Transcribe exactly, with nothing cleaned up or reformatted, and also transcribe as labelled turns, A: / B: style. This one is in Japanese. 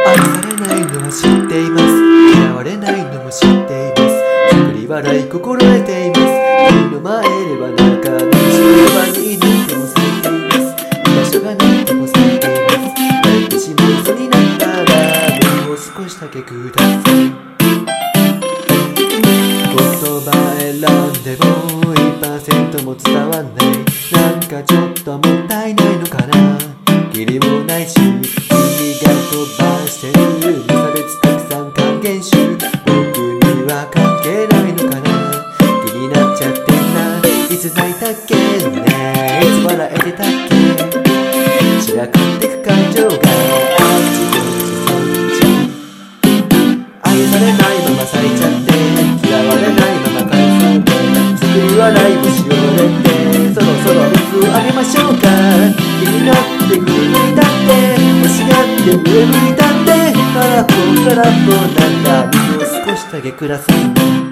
A: 愛されないのは知っています。嫌われないのも知っています。作り笑い心得ています。君の前では中道そばにいなくても咲いています。居場所がなくても咲いています。泣いてしまいそうになったらもう少しだけください。言葉選んでも いちパーセント も伝わんない。なんかちょっともったいないのかな。義理もないし君が飛ばしてる無差別たくさん還元集僕には関係ないのかな。気になっちゃってんな。いつ泣いたっけね、いつ笑えてたっけ。散らかってく感情があっちこっちそっち。愛されないまま咲いちゃって嫌われないまま返そうで作り笑いもしおれてそろそろ水をあげましょうか。気になって振り向いたって欲しがって上向いたって空っぽ空っぽなんだ。水を少しだけください。